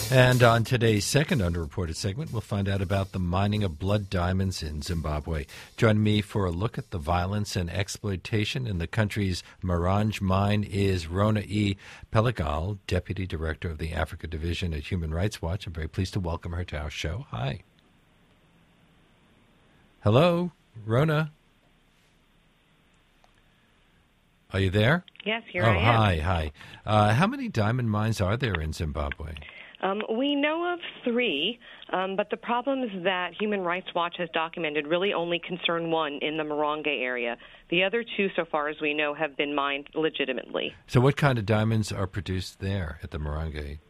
And on today's second underreported segment, we'll find out about the mining of blood diamonds in Zimbabwe. Joining me for a look at the violence and exploitation in the country's Marange mine is Rona E. Pelagal, Deputy Director of the Africa Division at Human Rights Watch. I'm very pleased to welcome her to our show. Hi. Hello, Rona. Are you there? Yes, here I am. Hi. How many diamond mines are there in Zimbabwe? We know of 3, but the problems that Human Rights Watch has documented really only concern one in the Marange area. The other 2, so far as we know, have been mined legitimately. So what kind of diamonds are produced there at the Marange?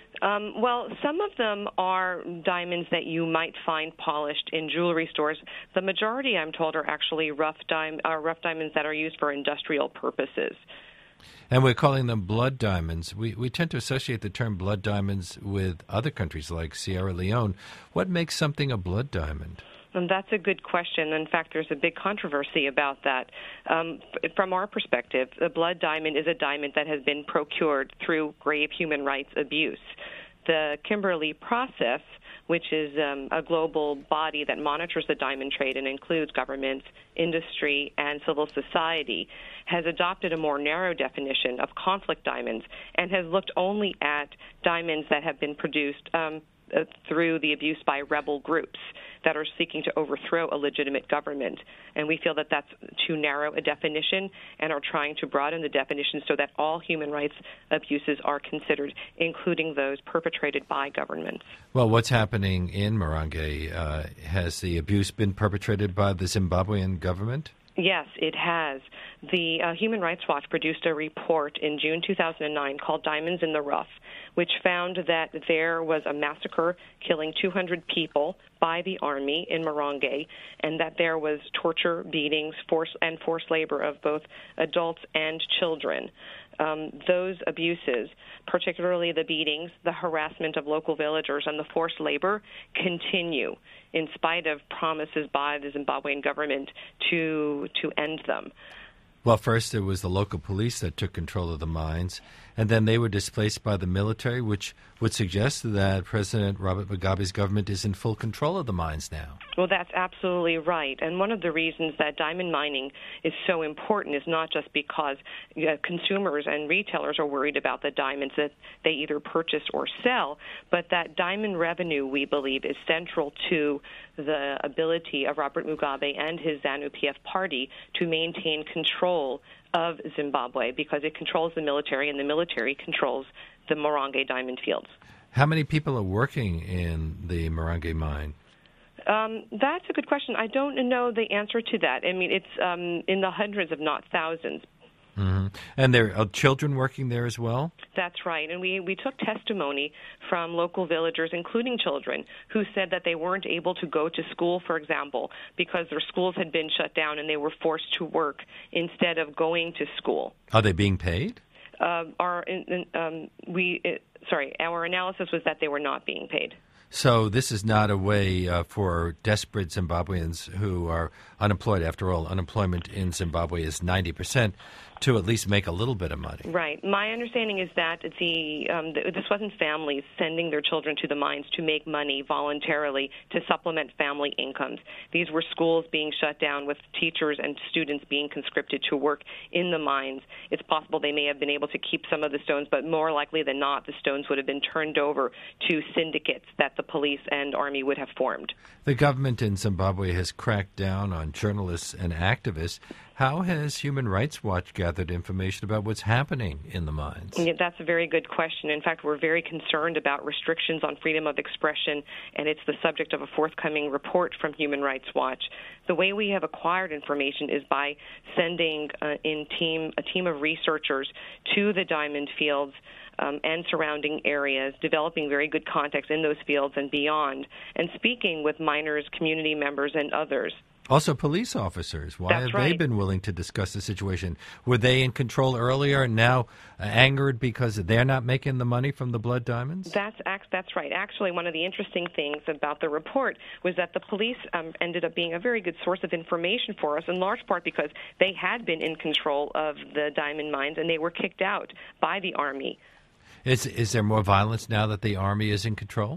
Well, some of them are diamonds that you might find polished in jewelry stores. The majority, I'm told, are actually rough diamonds that are used for industrial purposes. And we're calling them blood diamonds. We tend to associate the term blood diamonds with other countries like Sierra Leone. What makes something a blood diamond? And that's a good question. In fact, there's a big controversy about that. From our perspective, the blood diamond is a diamond that has been procured through grave human rights abuse. The Kimberley process, which is a global body that monitors the diamond trade and includes governments, industry, and civil society, has adopted a more narrow definition of conflict diamonds and has looked only at diamonds that have been produced through the abuse by rebel groups that are seeking to overthrow a legitimate government. And we feel that that's too narrow a definition and are trying to broaden the definition so that all human rights abuses are considered, including those perpetrated by governments. Well, what's happening in Marange? Has the abuse been perpetrated by the Zimbabwean government? Yes, it has. The Human Rights Watch produced a report in June 2009 called Diamonds in the Rough, which found that there was a massacre killing 200 people by the army in Marange, and that there was torture, beatings, forced labor of both adults and children. Those abuses, particularly the beatings, the harassment of local villagers, and the forced labor, continue in spite of promises by the Zimbabwean government to end them. Well, first it was the local police that took control of the mines, and then they were displaced by the military, which would suggest that President Robert Mugabe's government is in full control of the mines now. Well, that's absolutely right. And one of the reasons that diamond mining is so important is not just because consumers and retailers are worried about the diamonds that they either purchase or sell, but that diamond revenue, we believe, is central to the ability of Robert Mugabe and his ZANU-PF party to maintain control of Zimbabwe, because it controls the military, and the military controls the Marange diamond fields. How many people are working in the Marange mine? That's a good question. I don't know the answer to that. I mean, it's in the hundreds, if not thousands. Mm-hmm. And there are children working there as well? That's right. And we took testimony from local villagers, including children, who said that they weren't able to go to school, for example, because their schools had been shut down and they were forced to work instead of going to school. Are they being paid? Our analysis was that they were not being paid. So this is not a way for desperate Zimbabweans who are unemployed. After all, unemployment in Zimbabwe is 90%, to at least make a little bit of money. Right. My understanding is that this wasn't families sending their children to the mines to make money voluntarily to supplement family incomes. These were schools being shut down with teachers and students being conscripted to work in the mines. It's possible they may have been able to keep some of the stones, but more likely than not, the stones would have been turned over to syndicates that the police and army would have formed. The government in Zimbabwe has cracked down on journalists and activists. How has Human Rights Watch gathered information about what's happening in the mines? Yeah, that's a very good question. In fact, we're very concerned about restrictions on freedom of expression, and it's the subject of a forthcoming report from Human Rights Watch. The way we have acquired information is by sending a team of researchers to the diamond fields and surrounding areas, developing very good contacts in those fields and beyond, and speaking with miners, community members, and others. Also police officers. Why That's have right. they been willing to discuss the situation? Were they in control earlier and now angered because they're not making the money from the blood diamonds? That's right. Actually, one of the interesting things about the report was that the police ended up being a very good source of information for us, in large part because they had been in control of the diamond mines and they were kicked out by the army. Is there more violence now that the Army is in control?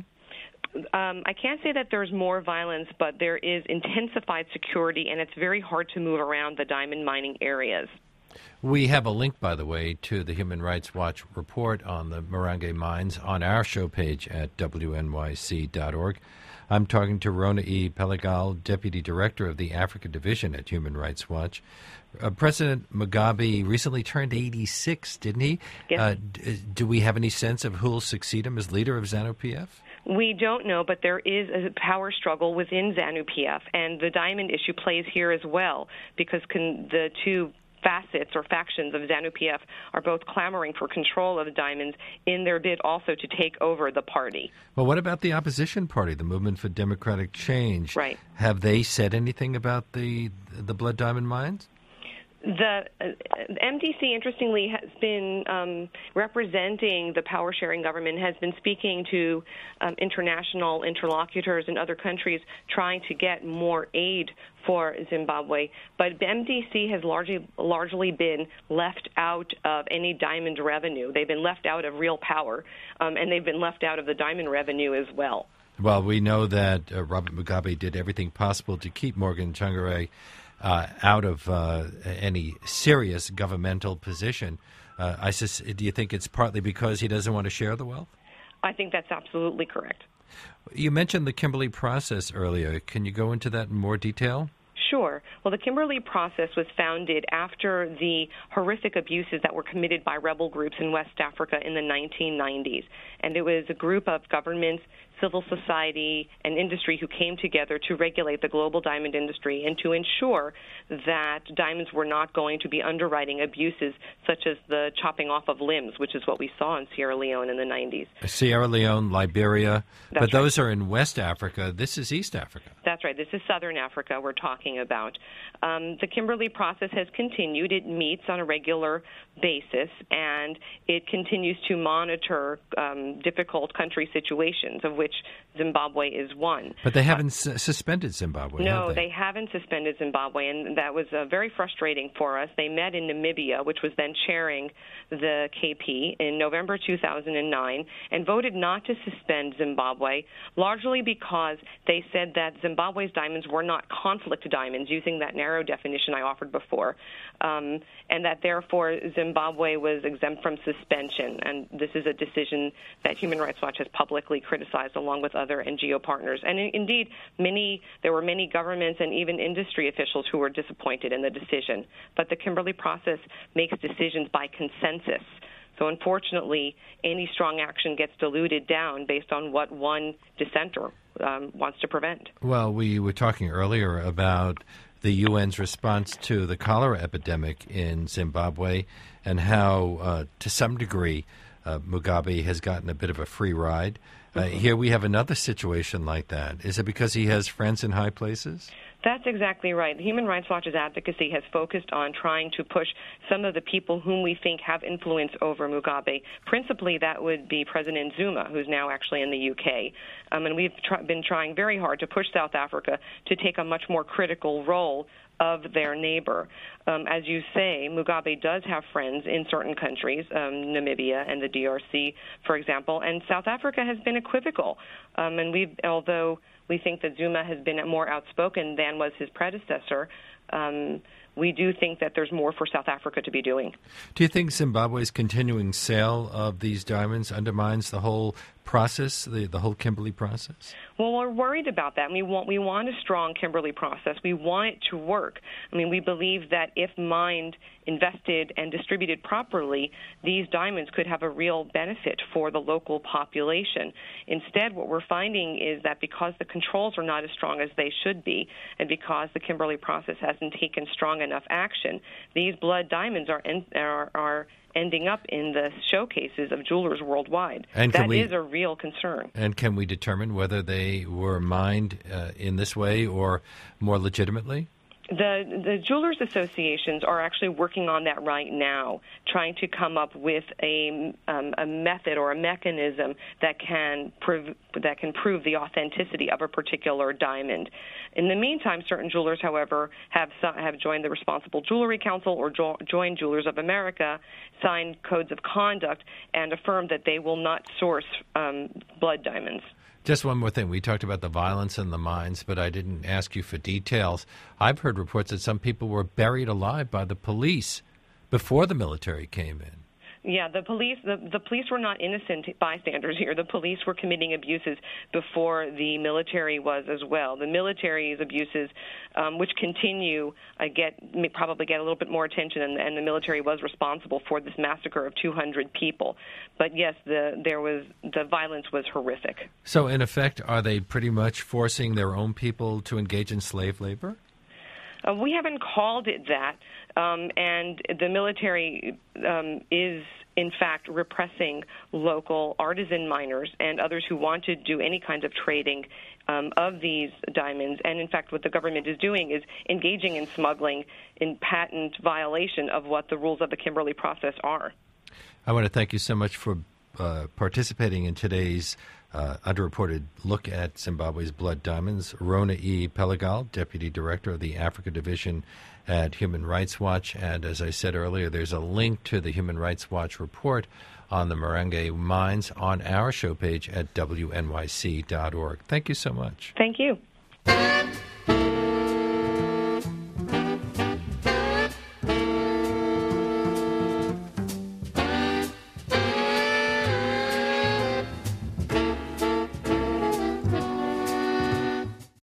I can't say that there's more violence, but there is intensified security, and it's very hard to move around the diamond mining areas. We have a link, by the way, to the Human Rights Watch report on the Marangwe mines on our show page at wnyc.org. I'm talking to Rona E. Pelegal, Deputy Director of the Africa Division at Human Rights Watch. President Mugabe recently turned 86, didn't he? Yes. Do we have any sense of who will succeed him as leader of ZANU-PF? We don't know, but there is a power struggle within ZANU-PF, and the diamond issue plays here as well, because the two facets or factions of ZANU-PF are both clamoring for control of the diamonds in their bid also to take over the party. Well, what about the opposition party, the Movement for Democratic Change? Right. Have they said anything about the blood diamond mines? The MDC, interestingly, has been representing the power-sharing government, has been speaking to international interlocutors in other countries trying to get more aid for Zimbabwe. But MDC has largely been left out of any diamond revenue. They've been left out of real power, and they've been left out of the diamond revenue as well. Well, we know that Robert Mugabe did everything possible to keep Morgan Tsvangirai out of any serious governmental position. Do you think it's partly because he doesn't want to share the wealth? I think that's absolutely correct. You mentioned the Kimberley process earlier. Can you go into that in more detail? Sure. Well, the Kimberley process was founded after the horrific abuses that were committed by rebel groups in West Africa in the 1990s. And it was a group of governments, civil society, and industry who came together to regulate the global diamond industry and to ensure that diamonds were not going to be underwriting abuses such as the chopping off of limbs, which is what we saw in Sierra Leone in the 90s. Sierra Leone, Liberia, That's but those are in West Africa. This is East Africa. That's right. This is Southern Africa we're talking about. The Kimberley process has continued. It meets on a regular basis, and it continues to monitor difficult country situations, of which Zimbabwe is one. But they haven't suspended Zimbabwe, No, have they? they haven't suspended Zimbabwe, and that was very frustrating for us. They met in Namibia, which was then chairing the KP, in November 2009, and voted not to suspend Zimbabwe, largely because they said that Zimbabwe's diamonds were not conflict diamonds, using that narrow definition I offered before, and that therefore Zimbabwe was exempt from suspension. And this is a decision that Human Rights Watch has publicly criticized along with other NGO partners. And indeed, there were many governments and even industry officials who were disappointed in the decision. But the Kimberley process makes decisions by consensus. So unfortunately, any strong action gets diluted down based on what one dissenter wants to prevent. Well, we were talking earlier about the UN's response to the cholera epidemic in Zimbabwe and how, to some degree, Mugabe has gotten a bit of a free ride. Here we have another situation like that. Is it because he has friends in high places? That's exactly right. Human Rights Watch's advocacy has focused on trying to push some of the people whom we think have influence over Mugabe. Principally, that would be President Zuma, who's now actually in the UK. And we've been trying very hard to push South Africa to take a much more critical role of their neighbor. As you say, Mugabe does have friends in certain countries, Namibia and the DRC, for example, and South Africa has been equivocal. Although we think that Zuma has been more outspoken than was his predecessor, we do think that there's more for South Africa to be doing. Do you think Zimbabwe's continuing sale of these diamonds undermines the whole process, the whole Kimberley process? Well, we're worried about that. We want a strong Kimberley process. We want it to work. We believe that if mined, invested, and distributed properly, these diamonds could have a real benefit for the local population. Instead, what we're finding is that because the controls are not as strong as they should be, and because the Kimberley process hasn't taken strong enough action, these blood diamonds are ending up in the showcases of jewelers worldwide. And that is a real concern. And can we determine whether they were mined in this way or more legitimately? The jewelers associations are actually working on that right now, trying to come up with a method or a mechanism that can prove the authenticity of a particular diamond. In the meantime, certain jewelers, however, have joined the Responsible Jewelry Council or joined Jewelers of America, signed codes of conduct, and affirmed that they will not source blood diamonds. Just one more thing. We talked about the violence in the mines, but I didn't ask you for details. I've heard reports that some people were buried alive by the police before the military came in. Yeah, the police were not innocent bystanders here. The police were committing abuses before the military was as well. The military's abuses, which continue, probably get a little bit more attention, and the military was responsible for this massacre of 200 people. But yes, the violence was horrific. So in effect, are they pretty much forcing their own people to engage in slave labor? We haven't called it that, and the military is, in fact, repressing local artisan miners and others who want to do any kind of trading of these diamonds. And, in fact, what the government is doing is engaging in smuggling in patent violation of what the rules of the Kimberley process are. I want to thank you so much for participating in today's underreported look at Zimbabwe's blood diamonds. Rona E. Pelagal, Deputy Director of the Africa Division at Human Rights Watch. And as I said earlier, there's a link to the Human Rights Watch report on the Marangwe mines on our show page at wnyc.org. Thank you so much. Thank you.